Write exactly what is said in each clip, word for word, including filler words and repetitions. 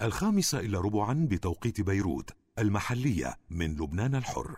الخامسة إلا ربعا بتوقيت بيروت المحلية من لبنان الحر.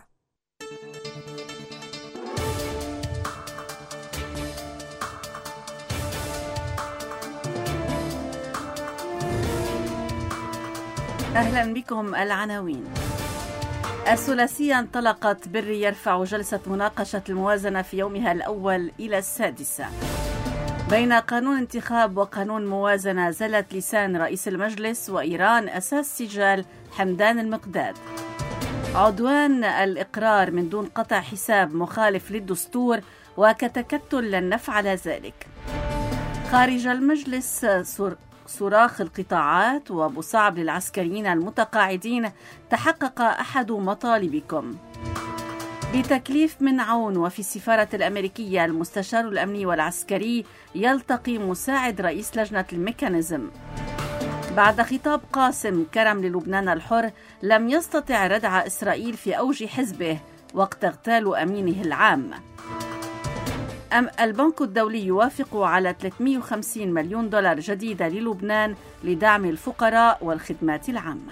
أهلا بكم. العناوين: الثلاثية انطلقت، بري يرفع جلسة مناقشة الموازنة في يومها الأول إلى السادسة. بين قانون انتخاب وقانون موازنة زلت لسان رئيس المجلس، وإيران أساس سجال حمدان المقداد. عدوان الإقرار من دون قطع حساب مخالف للدستور، وكتكتل لن نفعل ذلك. خارج المجلس صراخ القطاعات وابو صعب للعسكريين المتقاعدين: تحقق أحد مطالبكم. بتكليف من عون وفي السفارة الأمريكية، المستشار الأمني والعسكري يلتقي مساعد رئيس لجنة الميكانيزم. بعد خطاب قاسم كرم للبنان الحر: لم يستطع ردع إسرائيل في أوج حزبه وقت اغتال أمينه العام. أم البنك الدولي يوافق على ثلاثمئة وخمسين مليون دولار جديدة للبنان لدعم الفقراء والخدمات العامة.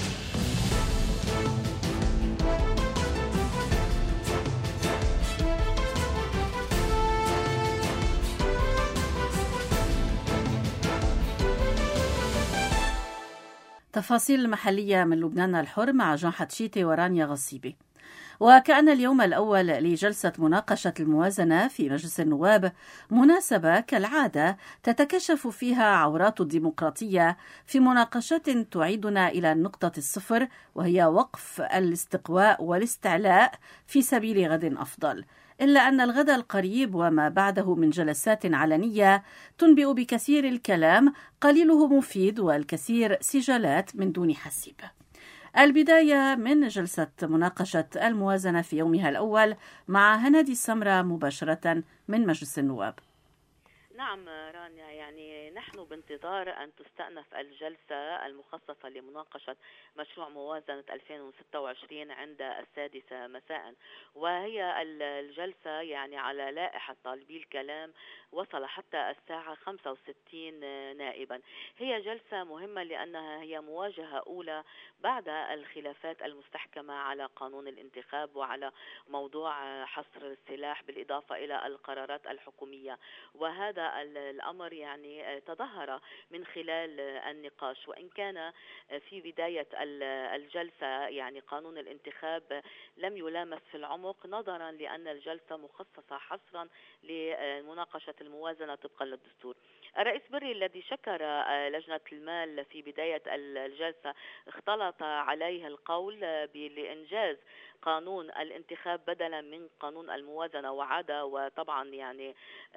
تفاصيل المحلية من لبنان الحر مع جان حتشيتي ورانيا غصيبي. وكأن اليوم الأول لجلسة مناقشة الموازنة في مجلس النواب مناسبة كالعادة تتكشف فيها عورات الديمقراطية في مناقشات تعيدنا إلى نقطة الصفر، وهي وقف الاستقواء والاستعلاء في سبيل غد أفضل. إلا أن الغد القريب وما بعده من جلسات علنية تنبئ بكثير الكلام قليله مفيد، والكثير سجالات من دون حسيب. البداية من جلسة مناقشة الموازنة في يومها الأول مع هنادي السمرة مباشرة من مجلس النواب. نعم رانيا، يعني نحن بانتظار أن تستأنف الجلسة المخصصة لمناقشة مشروع موازنة ألفين وستة وعشرين عند السادسة مساء، وهي الجلسة يعني على لائحة طالبي الكلام وصل حتى الساعة خمسة وستين نائبا. هي جلسة مهمة لأنها هي مواجهة أولى بعد الخلافات المستحكمة على قانون الانتخاب وعلى موضوع حصر السلاح بالإضافة إلى القرارات الحكومية، وهذا الأمر يعني تظاهر من خلال النقاش. وإن كان في بداية الجلسة يعني قانون الانتخاب لم يلامس في العمق، نظرا لأن الجلسة مخصصة حصرا لمناقشة الموازنة طبقا للدستور. الرئيس بري الذي شكر لجنة المال في بداية الجلسة اختلط عليه القول بإنجاز قانون الانتخاب بدلا من قانون الموازنة وعاد وطبعا يعني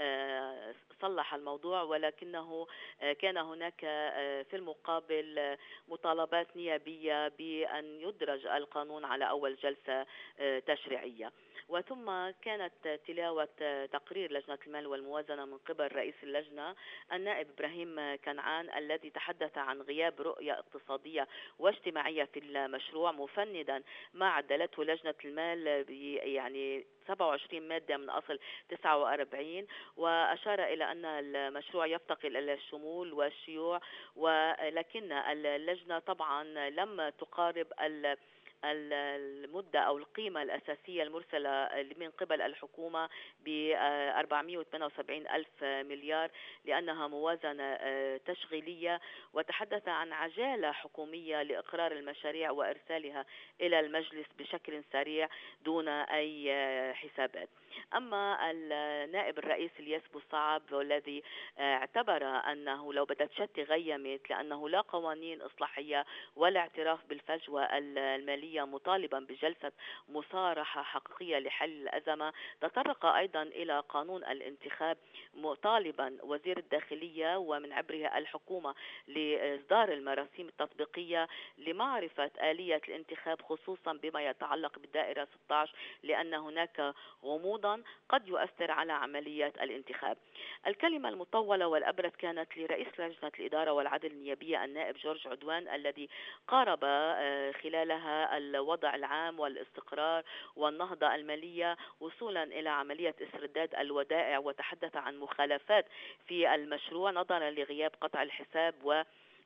صلح الموضوع، ولكنه كان هناك في المقابل مطالبات نيابية بأن يدرج القانون على أول جلسة تشريعية. وثم كانت تلاوة تقرير لجنة المال والموازنة من قبل رئيس اللجنة النائب إبراهيم كنعان، الذي تحدث عن غياب رؤية اقتصادية واجتماعية في المشروع، مفندا ما عدلته لجنة المال يعني سبعة وعشرين مادة من أصل تسعة وأربعين، وأشار إلى أن المشروع يفتقر إلى الشمول والشيوع، ولكن اللجنة طبعا لم تقارب ال المدة أو القيمة الأساسية المرسلة من قبل الحكومة ب أربعمئة وثمانية وسبعين ألف مليار لأنها موازنة تشغيلية، وتحدث عن عجالة حكومية لإقرار المشاريع وإرسالها إلى المجلس بشكل سريع دون أي حسابات. أما النائب الرئيس الياس بوصعب والذي اعتبر أنه لو بدت شتي غيمت لأنه لا قوانين إصلاحية ولا اعتراف بالفجوة المالية، مطالبا بجلسة مصارحة حقيقية لحل الأزمة، تطرق أيضا إلى قانون الانتخاب مطالبا وزير الداخلية ومن عبره الحكومة لإصدار المراسيم التطبيقية لمعرفة آلية الانتخاب، خصوصا بما يتعلق بالدائرة ستة عشر، لأن هناك غموضا قد يؤثر على عملية الانتخاب. الكلمة المطولة والأبرز كانت لرئيس لجنة الإدارة والعدل النيابية النائب جورج عدوان، الذي قارب خلالها الوضع العام والاستقرار والنهضة المالية وصولا إلى عملية استرداد الودائع، وتحدث عن مخالفات في المشروع نظرا لغياب قطع الحساب و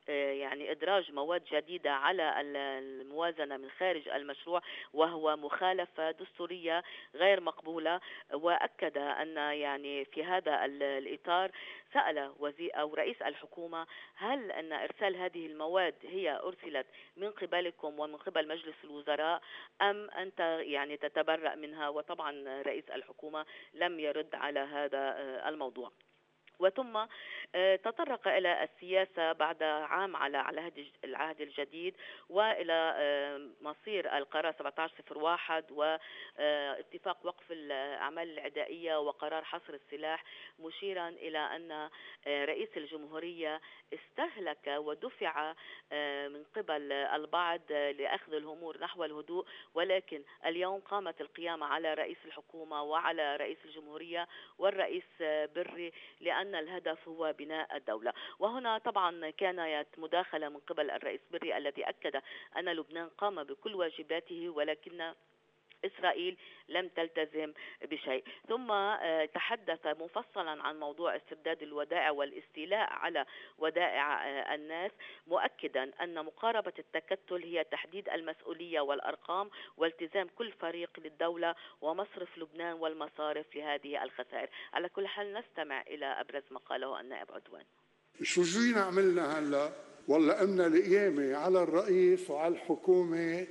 يعني إدراج مواد جديدة على الموازنة من خارج المشروع، وهو مخالفة دستورية غير مقبولة. وأكد أن يعني في هذا الإطار سأل وزير أو رئيس الحكومة هل أن إرسال هذه المواد هي أرسلت من قبلكم ومن قبل مجلس الوزراء أم أنت يعني تتبرأ منها؟ وطبعا رئيس الحكومة لم يرد على هذا الموضوع. وثم تطرق إلى السياسة بعد عام على العهد الجديد وإلى مصير القرار سبعة عشر صفر واحد واتفاق وقف الأعمال العدائية وقرار حصر السلاح، مشيرا إلى أن رئيس الجمهورية استهلك ودفع من قبل البعض لأخذ الأمور نحو الهدوء، ولكن اليوم قامت القيامة على رئيس الحكومة وعلى رئيس الجمهورية والرئيس بري، لأن الهدف هو بناء الدولة. وهنا طبعا كانت مداخلة من قبل الرئيس بري الذي أكد أن لبنان قام بكل واجباته ولكن إسرائيل لم تلتزم بشيء. ثم تحدث مفصلا عن موضوع استرداد الودائع والاستيلاء على ودائع الناس، مؤكدا أن مقاربة التكتل هي تحديد المسؤولية والأرقام والتزام كل فريق للدولة ومصرف لبنان والمصارف لهذه الخسائر. على كل حال نستمع إلى أبرز ما قاله النائب عدوان. شو جينا عملنا هلا؟ والله قمنا القيامة على الرئيس وعلى الحكومة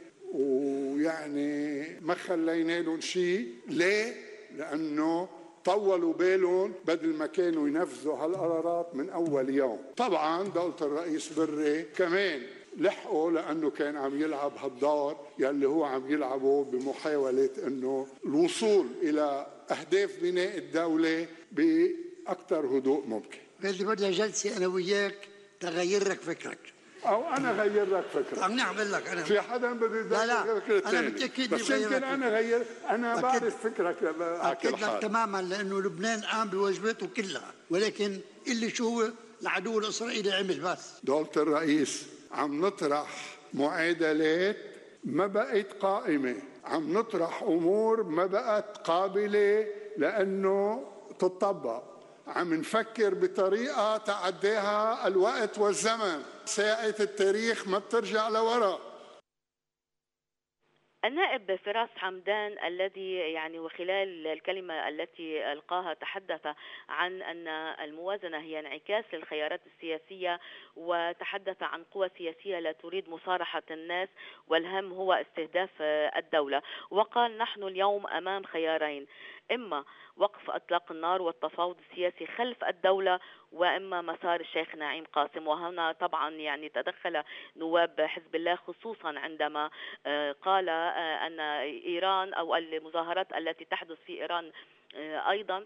ويعني ما خلينا لهم شيء. ليه؟ لأنه طولوا بالهم بدل ما كانوا ينفذوا هالقرارات من أول يوم. طبعا دولة الرئيس بري كمان لحقوا لأنه كان عم يلعب هالدور يلي هو عم يلعبه بمحاولة أنه الوصول إلى أهداف بناء الدولة بأكثر هدوء ممكن. بدي بدي جلسة أنا وياك تغير لك فكرك، أو أنا غير لك فكرة. عم نعمل لك أنا في حدا بده يغير فكرة أنا متأكد بس يمكن أنا غير أنا بعرف فكرك على كل حال. لك تماما لأنه لبنان قام بواجباته كلها، ولكن اللي شو هو العدو الإسرائيلي عمل بس. دولة الرئيس عم نطرح معادلات ما بقت قائمة، عم نطرح أمور ما بقت قابلة لأنه تطبق، عم نفكر بطريقة تعداها الوقت والزمن، ساعة التاريخ ما بترجع لورا. النائب فراس حمدان الذي يعني وخلال الكلمة التي ألقاها تحدث عن أن الموازنة هي انعكاس للخيارات السياسية، وتحدث عن قوى سياسية لا تريد مصارحة الناس والهم هو استهداف الدولة، وقال نحن اليوم أمام خيارين، إما وقف إطلاق النار والتفاوض السياسي خلف الدولة وإما مسار الشيخ نعيم قاسم. وهنا طبعا يعني تدخل نواب حزب الله خصوصا عندما قال أن إيران أو المظاهرات التي تحدث في إيران أيضا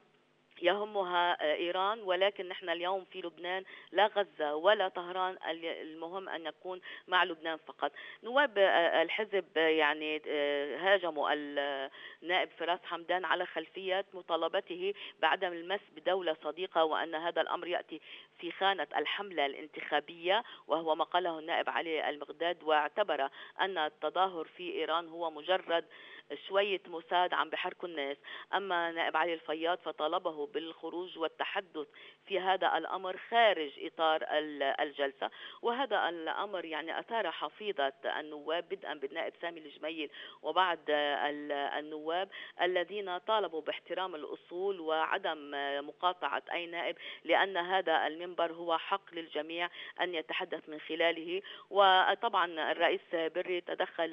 يهمها إيران، ولكن نحن اليوم في لبنان لا غزة ولا طهران، المهم أن نكون مع لبنان فقط. نواب الحزب يعني هاجموا النائب فراس حمدان على خلفية مطالبته بعدم المس بدولة صديقة، وأن هذا الأمر يأتي في خانة الحملة الانتخابية، وهو ما قاله النائب علي المقداد، واعتبر أن التظاهر في إيران هو مجرد شوية مساعد عم بحركوا الناس. أما نائب علي الفياض فطالبه بالخروج والتحدث في هذا الأمر خارج إطار الجلسة، وهذا الأمر يعني أثار حفيظة النواب بدءا بالنائب سامي الجميل وبعد النواب الذين طالبوا باحترام الأصول وعدم مقاطعة أي نائب، لأن هذا المنبر هو حق للجميع أن يتحدث من خلاله. وطبعا الرئيس بري تدخل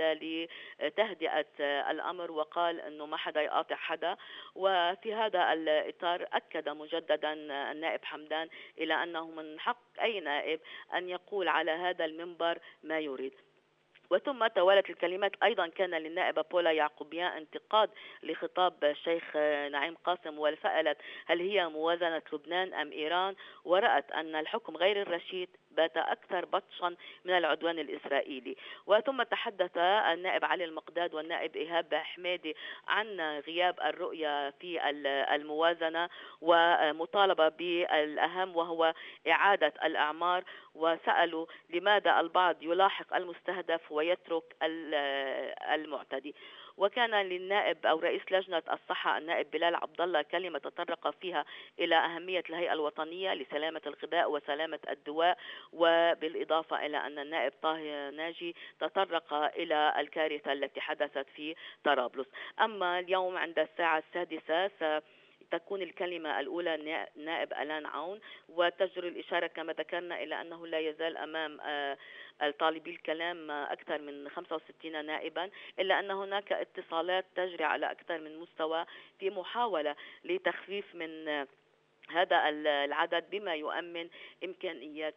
لتهدئة الأمر وقال أنه ما حدا يقاطع حدا. وفي هذا الإطار أكد مجددا النائب حمدان إلى أنه من حق أي نائب أن يقول على هذا المنبر ما يريد. وثم توالت الكلمات. أيضا كان للنائبة بولا يعقوبيان انتقاد لخطاب الشيخ نعيم قاسم، وسألت هل هي موازنة لبنان أم إيران، ورأت أن الحكم غير الرشيد بات أكثر بطشا من العدوان الإسرائيلي. وثم تحدث النائب علي المقداد والنائب إيهاب حمادي عن غياب الرؤية في الموازنة ومطالبة بالأهم وهو إعادة الأعمار، وسألوا لماذا البعض يلاحق المستهدف ويترك المعتدي. وكان للنائب أو رئيس لجنة الصحة النائب بلال عبد الله كلمة تطرق فيها إلى أهمية الهيئة الوطنية لسلامة الغذاء وسلامة الدواء، وبالإضافة إلى أن النائب طه ناجي تطرق إلى الكارثة التي حدثت في طرابلس. أما اليوم عند الساعة السادسة تكون الكلمة الأولى نائب ألان عون، وتجري الإشارة كما ذكرنا إلى أنه لا يزال أمام الطالبي الكلام أكثر من خمسة وستين نائبا، إلا أن هناك اتصالات تجري على أكثر من مستوى في محاولة لتخفيف من هذا العدد بما يؤمن إمكانيات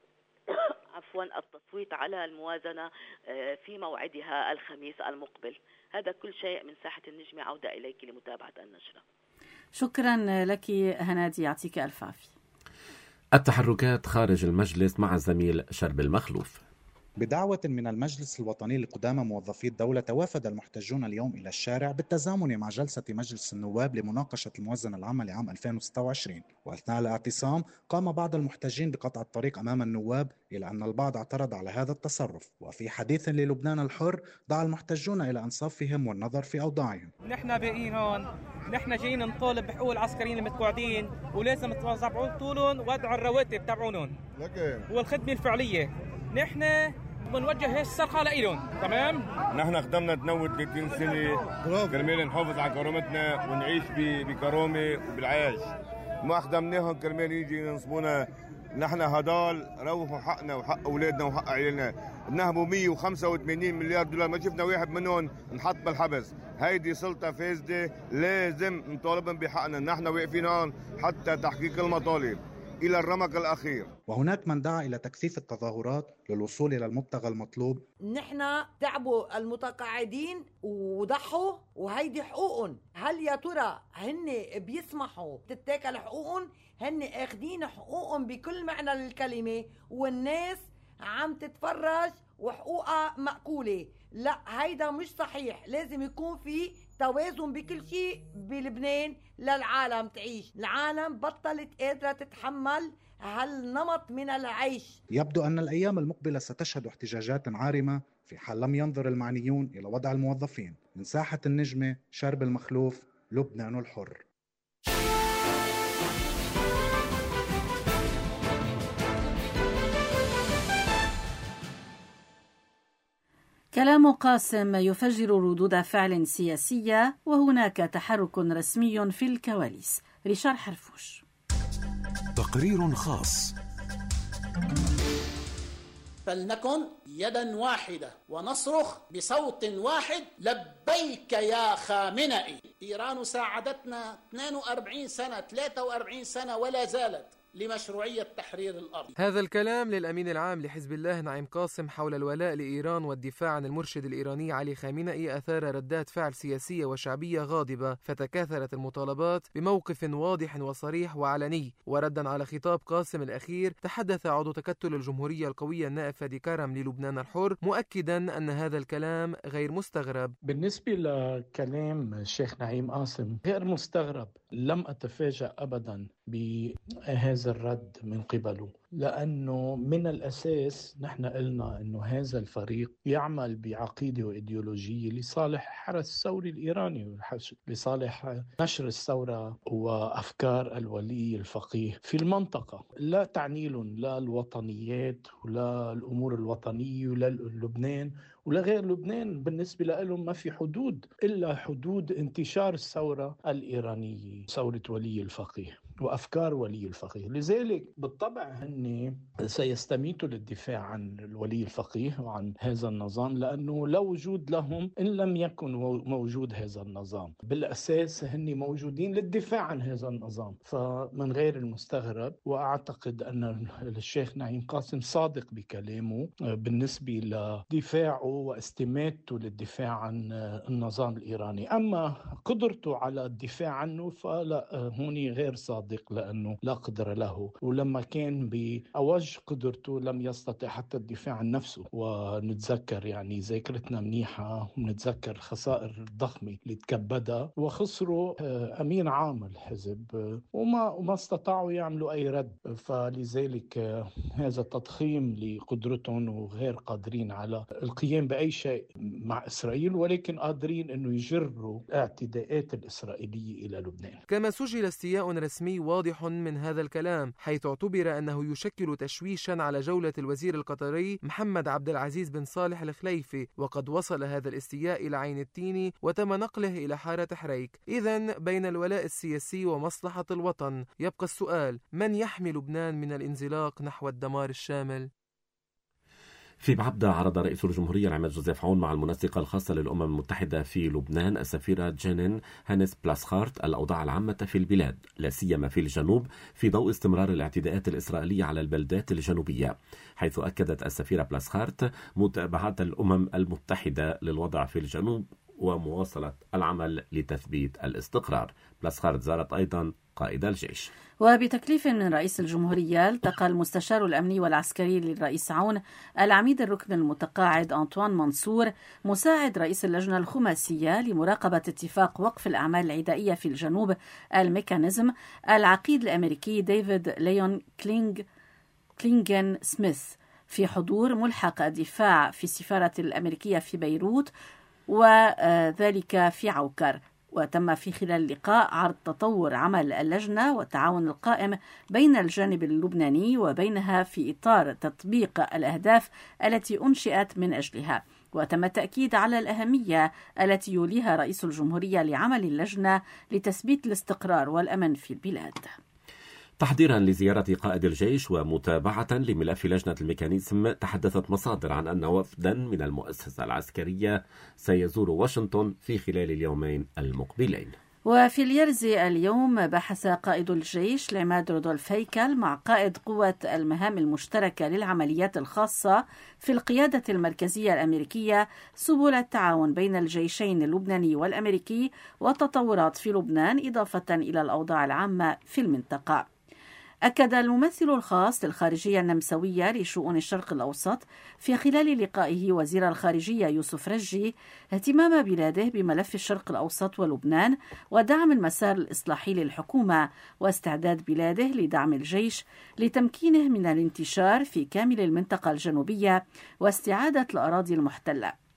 عفوا التصويت على الموازنة في موعدها الخميس المقبل. هذا كل شيء من ساحة النجمة، عودة إليك لمتابعة النشرة. شكرا لك هنادي، يعطيك ألف عافية. التحركات خارج المجلس مع الزميل شرب المخلوف. بدعوة من المجلس الوطني لقدامى موظفي الدولة، توافد المحتجون اليوم إلى الشارع بالتزامن مع جلسة مجلس النواب لمناقشة الموازنة العامة لعام ألفين وستة وعشرين. وأثناء الاعتصام قام بعض المحتجين بقطع الطريق أمام النواب، إلى أن البعض اعترض على هذا التصرف. وفي حديث للبنان الحر دعا المحتجون إلى أنصافهم والنظر في أوضاعهم. نحن بإيران، نحن جايين نطالب بحقوق العسكريين المتقاعدين، ولازم تبعوا لهم وضع الرواتب تبعونهم والخدمة الفعلية. نحن بنوجه الصرخة لإلهم. تمام؟ نحن خدمنا تنوي ثلاثين سنة كرمال نحافظ على كرامتنا ونعيش بكرامة وبالعيش. ما خدمناهم كرمال يجي ينصبونا. نحن هدول روحوا حقنا وحق أولادنا وحق عيالنا. بنهبوا مية وخمسة وثمانين مليار دولار، ما شفنا واحد منهم نحط بالحبس. هيدي سلطة فاسدة، لازم نطالبهم بحقنا. نحن واقفين هون حتى تحقيق المطالب إلى الرمق الأخير. وهناك من دعا إلى تكثيف التظاهرات للوصول إلى المبتغى المطلوب. نحن تعبوا المتقاعدين وضحوا وهيدي حقوقهم. هل يا ترى هن بيسمحوا تتاكل حقوقهم؟ هن اخدين حقوقهم بكل معنى للكلمة، والناس عم تتفرج وحقوقها مأكولة. لا، هيدا مش صحيح. لازم يكون في توازن بكل شيء بلبنان للعالم تعيش. العالم بطلت قادرة تتحمل هالنمط من العيش. يبدو أن الأيام المقبلة ستشهد احتجاجات عارمة في حال لم ينظر المعنيون إلى وضع الموظفين. من ساحة النجمة، شرب المخلوف، لبنان الحر. كلام قاسم يفجر ردود فعل سياسية، وهناك تحرك رسمي في الكواليس. ريشار حرفوش. تقرير خاص. فلنكن يدا واحدة ونصرخ بصوت واحد: لبيك يا خامنئي. إيران ساعدتنا اثنين وأربعين سنة ثلاثة وأربعين سنة ولا زالت لمشروعية تحرير الأرض. هذا الكلام للأمين العام لحزب الله نعيم قاسم حول الولاء لإيران والدفاع عن المرشد الإيراني علي خامنئي أثار ردات فعل سياسية وشعبية غاضبة، فتكاثرت المطالبات بموقف واضح وصريح وعلني. وردا على خطاب قاسم الأخير، تحدث عضو تكتل الجمهورية القوية النائب فادي كرم للبنان الحر، مؤكدا أن هذا الكلام غير مستغرب. بالنسبة لكلام الشيخ نعيم قاسم غير مستغرب. لم أتفاجأ أبدا بهذا الرد من قبله، لأنه من الأساس نحن قلنا أنه هذا الفريق يعمل بعقيدة وإيديولوجية لصالح حرس الثوري الإيراني، لصالح نشر الثورة وأفكار الولي الفقيه في المنطقة. لا تعني لهم لا الوطنيات ولا الأمور الوطنية ولا لبنان ولا غير لبنان. بالنسبة لهم ما في حدود إلا حدود انتشار الثورة الإيرانية، ثورة ولي الفقيه وأفكار ولي الفقيه. لذلك بالطبع هن سيستميتوا للدفاع عن الولي الفقيه وعن هذا النظام، لأنه لا وجود لهم إن لم يكن موجود هذا النظام. بالأساس هن موجودين للدفاع عن هذا النظام. فمن غير المستغرب، وأعتقد أن الشيخ نعيم قاسم صادق بكلامه بالنسبة لدفاعه واستماتته للدفاع عن النظام الإيراني. أما قدرته على الدفاع عنه فلا، هوني غير صادق. صادق لأنه لا قدر له، ولما كان بأوج قدرته لم يستطع حتى الدفاع عن نفسه. ونتذكر يعني ذاكرتنا منيحة ونتذكر الخسائر الضخمة اللي تكبدها، وخسروا أمين عام الحزب وما وما استطاعوا يعملوا أي رد. فلذلك هذا تضخيم لقدرتهم وغير قادرين على القيام بأي شيء مع إسرائيل، ولكن قادرين أنه يجروا الاعتداءات الإسرائيلية إلى لبنان. كما سجل استياء رسمي واضح من هذا الكلام، حيث اعتبر أنه يشكل تشويشا على جولة الوزير القطري محمد عبد العزيز بن صالح الخليفي، وقد وصل هذا الاستياء إلى عين التين وتم نقله إلى حارة حريك. إذن بين الولاء السياسي ومصلحة الوطن يبقى السؤال: من يحمي لبنان من الانزلاق نحو الدمار الشامل؟ في بعبدة عرض رئيس الجمهورية العماد جوزيف عون مع المنسقة الخاصة للأمم المتحدة في لبنان السفيرة جينين هانيس بلاسخارت الأوضاع العامة في البلاد، لا سيما في الجنوب، في ضوء استمرار الاعتداءات الإسرائيلية على البلدات الجنوبية، حيث أكدت السفيرة بلاسخارت متابعة الأمم المتحدة للوضع في الجنوب ومواصلة العمل لتثبيت الاستقرار. بلاسخارت زارت أيضا قائد الجيش. وبتكليف من رئيس الجمهورية التقى المستشار الأمني والعسكري للرئيس عون العميد الركن المتقاعد أنطوان منصور مساعد رئيس اللجنة الخماسية لمراقبة اتفاق وقف الأعمال العدائية في الجنوب الميكانيزم العقيد الأمريكي ديفيد ليون كلينج كلينجن سميث في حضور ملحق الدفاع في السفارة الأمريكية في بيروت وذلك في عوكر. وتم في خلال اللقاء عرض تطور عمل اللجنة والتعاون القائم بين الجانب اللبناني وبينها في إطار تطبيق الأهداف التي أنشئت من أجلها. وتم التأكيد على الأهمية التي يوليها رئيس الجمهورية لعمل اللجنة لتثبيت الاستقرار والأمن في البلاد. تحضيرا لزيارة قائد الجيش ومتابعة لملف لجنة الميكانيزم، تحدثت مصادر عن أن وفدا من المؤسسة العسكرية سيزور واشنطن في خلال اليومين المقبلين. وفي اليرزي اليوم بحث قائد الجيش العماد رودولف هيكل مع قائد قوة المهام المشتركة للعمليات الخاصة في القيادة المركزية الأمريكية سبل التعاون بين الجيشين اللبناني والأمريكي والتطورات في لبنان، إضافة إلى الأوضاع العامة في المنطقة. أكد الممثل الخاص للخارجية النمساوية لشؤون الشرق الأوسط في خلال لقائه وزير الخارجية يوسف رجي اهتمام بلاده بملف الشرق الأوسط ولبنان ودعم المسار الإصلاحي للحكومة واستعداد بلاده لدعم الجيش لتمكينه من الانتشار في كامل المنطقة الجنوبية واستعادة الأراضي المحتلة.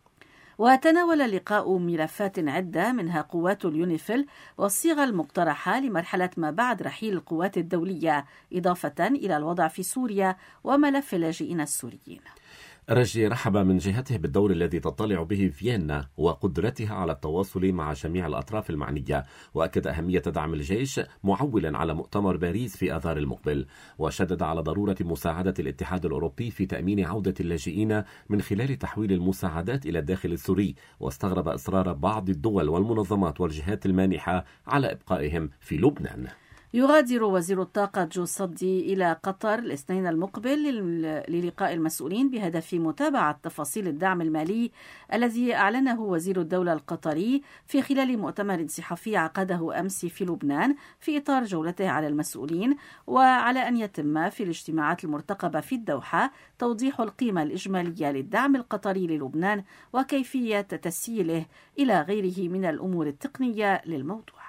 وتناول اللقاء ملفات عدة منها قوات اليونيفيل والصيغة المقترحة لمرحلة ما بعد رحيل القوات الدولية، إضافة إلى الوضع في سوريا وملف اللاجئين السوريين. رجي رحب من جهته بالدور الذي تطلع به فيينا وقدرتها على التواصل مع جميع الأطراف المعنية، وأكد أهمية دعم الجيش معولا على مؤتمر باريس في آذار المقبل، وشدد على ضرورة مساعدة الاتحاد الأوروبي في تأمين عودة اللاجئين من خلال تحويل المساعدات إلى الداخل السوري، واستغرب إصرار بعض الدول والمنظمات والجهات المانحة على إبقائهم في لبنان. يغادر وزير الطاقة جو صدي إلى قطر الاثنين المقبل للقاء المسؤولين بهدف متابعة تفاصيل الدعم المالي الذي أعلنه وزير الدولة القطري في خلال مؤتمر صحفي عقده أمس في لبنان في إطار جولته على المسؤولين، وعلى أن يتم في الاجتماعات المرتقبة في الدوحة توضيح القيمة الإجمالية للدعم القطري للبنان وكيفية تسييله إلى غيره من الأمور التقنية للموضوع.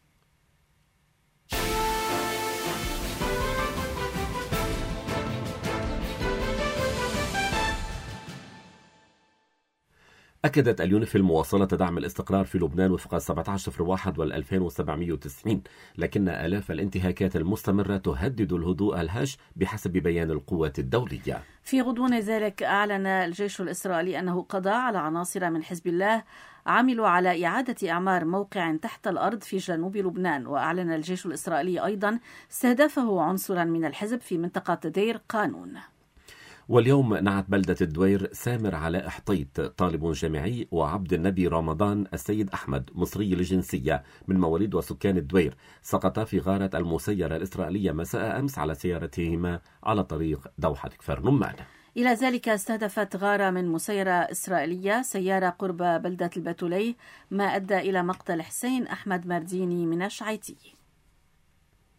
أكدت اليونيفيل مواصلة دعم الاستقرار في لبنان وفق سبعة عشر صفر واحد والألفين وسبعمائة وتسعين، لكن آلاف الانتهاكات المستمرة تهدد الهدوء الهش بحسب بيان القوات الدولية. في غضون ذلك أعلن الجيش الإسرائيلي أنه قضى على عناصر من حزب الله عملوا على إعادة إعمار موقع تحت الأرض في جنوب لبنان. وأعلن الجيش الإسرائيلي أيضا استهدافه عنصرا من الحزب في منطقة دير قانون. واليوم نعت بلدة الدوير سامر علاء حطيط طالب جامعي وعبد النبي رمضان السيد أحمد مصري الجنسية من مواليد وسكان الدوير سقط في غارة المسيرة الإسرائيلية مساء أمس على سيارتهما على طريق دوحة كفر نمان. إلى ذلك استهدفت غارة من مسيرة إسرائيلية سيارة قرب بلدة البتولي، ما أدى إلى مقتل حسين أحمد مرديني من الشعيتي.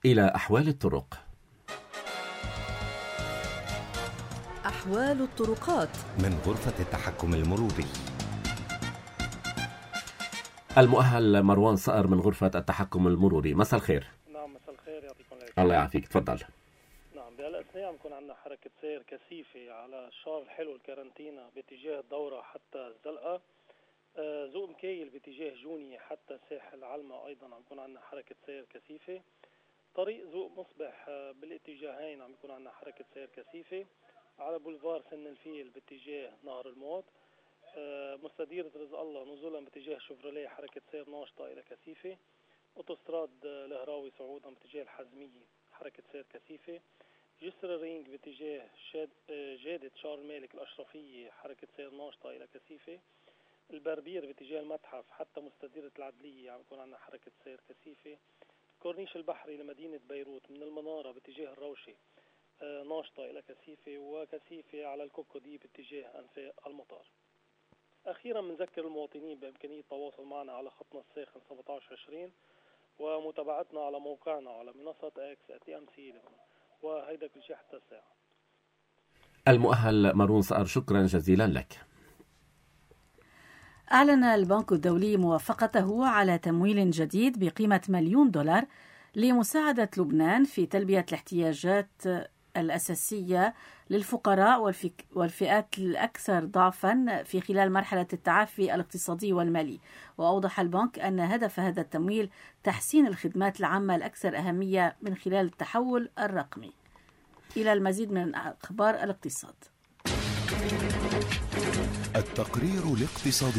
إلى أحوال الطرق. أحوال الطرقات من غرفة التحكم المروري. المؤهل مروان صقر من غرفة التحكم المروري. مساء الخير. نعم مساء الخير، يعطيكم العافية. الله يعافيك، تفضل. نعم بهالأثناء عم يكون عندنا حركة سير كثيفة على الشارع الحلو الكارنتينا باتجاه الدورة حتى الزلقة. آه زوق مكيل باتجاه جوني حتى ساحل علمة أيضا عم يكون عندنا حركة سير كثيفة. طريق زوق مصبح آه بالاتجاهين عم يكون عندنا حركة سير كثيفة. على بولفار سن الفيل باتجاه نهر الموت. آه مستديرة رزق الله نزولا باتجاه شفروليه حركة سير ناشطة إلى كثيفة. أوتوستراد الهراوي صعودا باتجاه الحزمية حركة سير كثيفة. جسر الرينج باتجاه شاد جادة شارل مالك الأشرفية حركة سير ناشطة إلى كثيفة. البربير باتجاه المتحف حتى مستديرة العدلية عم يكون عندنا حركة سير كثيفة. الكورنيش البحري لمدينة بيروت من المنارة باتجاه الروشة ناشطة إلى كثيفة، وكثيفة على الكوكودي باتجاه أنفاق المطار. أخيرا بنذكر المواطنين بإمكانية التواصل معنا على خطنا الساخن سبعة عشر عشرين ومتابعتنا على موقعنا على منصة اكس تي ام سي. وهيدا كل شيء حتى الساعة. المؤهل مروان صقر، شكرا جزيلا لك. أعلن البنك الدولي موافقته على تمويل جديد بقيمة مليون دولار لمساعدة لبنان في تلبية الاحتياجات الأساسية للفقراء والفئات الأكثر ضعفا في خلال مرحلة التعافي الاقتصادي والمالي. وأوضح البنك أن هدف هذا التمويل تحسين الخدمات العامة الأكثر أهمية من خلال التحول الرقمي. إلى المزيد من أخبار الاقتصاد. التقرير الاقتصادي.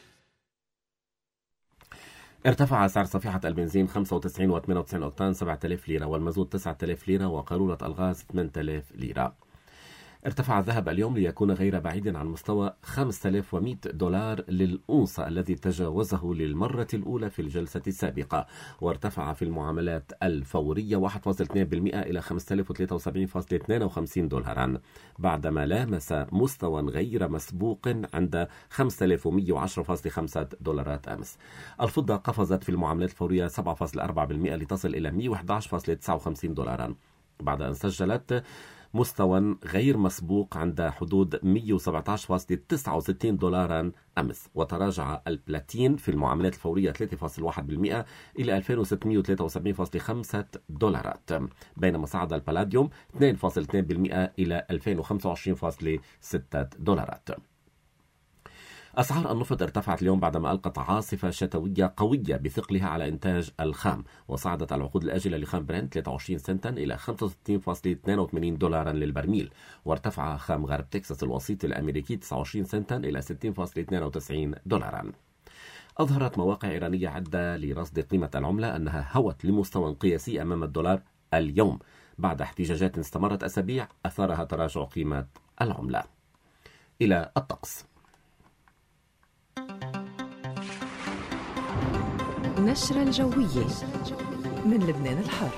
ارتفع سعر صفيحة البنزين خمسة وتسعين فاصلة ثمانية وتسعين أوكتان سبعة آلاف ليرة، والمازوت تسعة آلاف ليرة، وقارورة الغاز ثمانية آلاف ليرة. ارتفع الذهب اليوم ليكون غير بعيد عن مستوى خمسة آلاف ومئة دولار للأونصة الذي تجاوزه للمرة الأولى في الجلسة السابقة، وارتفع في المعاملات الفورية واحد فاصلة اثنين بالمئة إلى خمسة آلاف وثلاثة وسبعين فاصلة اثنين وخمسين دولارا، بعدما لامس مستوى غير مسبوق عند خمسة آلاف ومئة وعشرة فاصلة خمسة دولارات أمس. الفضة قفزت في المعاملات الفورية سبعة فاصلة أربعة بالمئة لتصل إلى مئة وأحد عشر فاصلة تسعة وخمسين دولارا، بعد أن سجلت مستوى غير مسبوق عند حدود مئة وسبعة عشر فاصلة تسعة وستين دولارا أمس. وتراجع البلاتين في المعاملات الفورية ثلاثة فاصلة واحد بالمئة إلى ألفين وستمئة وثلاثة وسبعين فاصلة خمسة دولارات، بينما صعد البلاديوم اثنين فاصلة اثنين بالمئة إلى ألفين وخمسة وعشرين فاصلة ستة دولارات. أسعار النفط ارتفعت اليوم بعدما ألقت عاصفة شتوية قوية بثقلها على إنتاج الخام، وصعدت العقود الآجلة لخام برنت ثلاثة وعشرين سنتا إلى خمسة وستين فاصلة اثنين وثمانين دولارا للبرميل، وارتفع خام غرب تكساس الوسيط الأمريكي تسعة وعشرين سنتا إلى ستين فاصلة اثنين وتسعين دولارا. أظهرت مواقع إيرانية عدة لرصد قيمة العملة أنها هوت لمستوى قياسي أمام الدولار اليوم بعد احتجاجات استمرت أسابيع أثارها تراجع قيمة العملة. إلى الطقس. نشرة الجوية من لبنان الحر.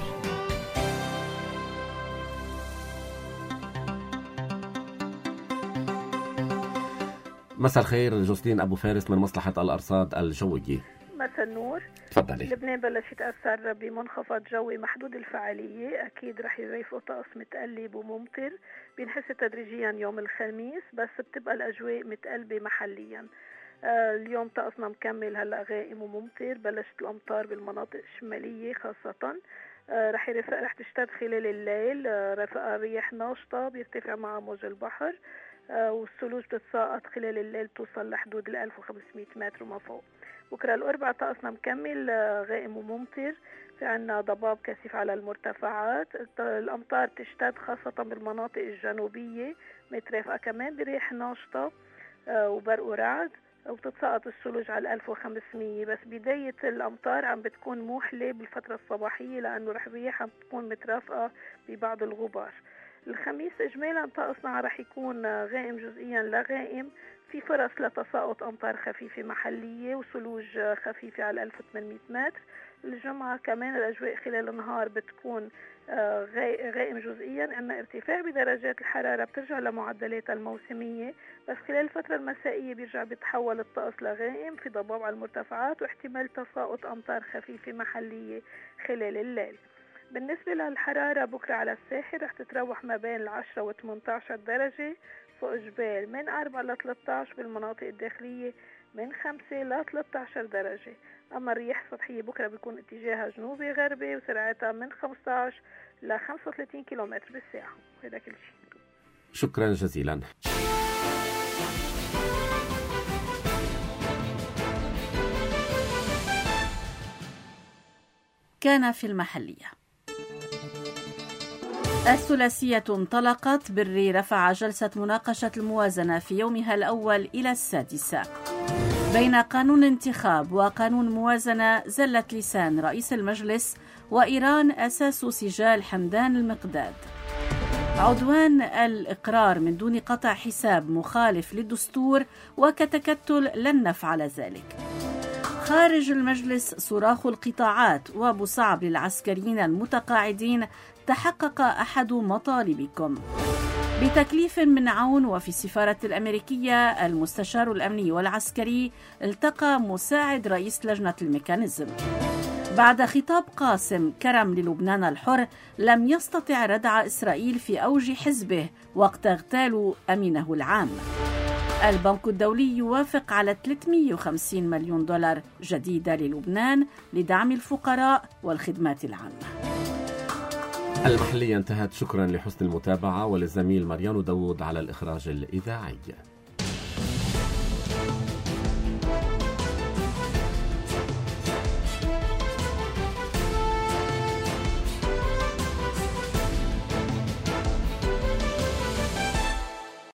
مساء الخير، جوستين أبو فارس من مصلحة الأرصاد الجوية. مساء النور. تفضلي. لبنان بلش يتأثر بمنخفض جوي محدود الفعالية، أكيد رح يرافقه طقس متقلب وممطر بينحس تدريجيا يوم الخميس، بس بتبقى الأجواء متقلبة محليا. آه اليوم طقسنا مكمل هلا غائم وممطر، بلشت الأمطار بالمناطق الشمالية خاصة. آه رح يرفق رح تشتد خلال الليل، آه رفقة رياح ناشطة بيرتفع مع موج البحر، آه والثلوج بتتساقط خلال الليل توصل لحدود ال ألف وخمسمئة متر وما فوق. بكرة الأربعاء طقسنا مكمل آه غائم وممطر، في عنا ضباب كثيف على المرتفعات، الأمطار تشتد خاصة بالمناطق الجنوبية مترافقة كمان برياح ناشطة آه وبرق ورعد، وبتتساقط الثلوج على ألف وخمسمئة. بس بداية الأمطار عم بتكون موحلة بالفترة الصباحية لأنه رح الرياح عم تكون مترافقة ببعض الغبار. الخميس إجمالا طقسنا رح يكون غائم جزئيا لغائم، في فرص لتساقط أمطار خفيفة محلية وثلوج خفيفة على ألف وثمانمئة متر. الجمعة كمان الأجواء خلال النهار بتكون غائم جزئيا، عندنا ارتفاع بدرجات الحرارة بترجع لمعدلات الموسمية، بس خلال الفترة المسائية بيرجع بيتحول الطقس لغائم في ضباب على المرتفعات واحتمال تساقط أمطار خفيفة محلية خلال الليل. بالنسبة للحرارة بكرة على الساحل رح تتراوح ما بين العشرة وثمانية عشر درجة فوق جبال، من أربعة ل ثلاثة عشر بالمناطق الداخلية، من خمسة ل ثلاثة عشر درجة. أما الرياح السطحية بكرة بيكون اتجاهها جنوبي غربي وسرعتها من خمسة عشر ل خمسة وثلاثين كيلومتر بالساعة. هذا كل شيء. شكرا جزيلا. كان في المحلية. الثلاثية انطلقت. بري رفع جلسة مناقشة الموازنة في يومها الأول إلى السادسة. بين قانون انتخاب وقانون موازنة زلت لسان رئيس المجلس وإيران أساس سجال حمدان المقداد. عدوان الإقرار من دون قطع حساب مخالف للدستور وكتكتل لن نفعل ذلك. خارج المجلس صراخ القطاعات وبصعب للعسكريين المتقاعدين تحقق أحد مطالبكم. بتكليف من عون وفي السفارة الأمريكية المستشار الأمني والعسكري التقى مساعد رئيس لجنة الميكانيزم. بعد خطاب قاسم كرم للبنان الحر لم يستطع ردع إسرائيل في أوج حزبه وقت اغتالوا أمينه العام. البنك الدولي يوافق على ثلاثمئة وخمسين مليون دولار جديدة للبنان لدعم الفقراء والخدمات العامة. المحلية انتهت. شكرا لحسن المتابعة وللزميل مريان داود على الإخراج الإذاعي.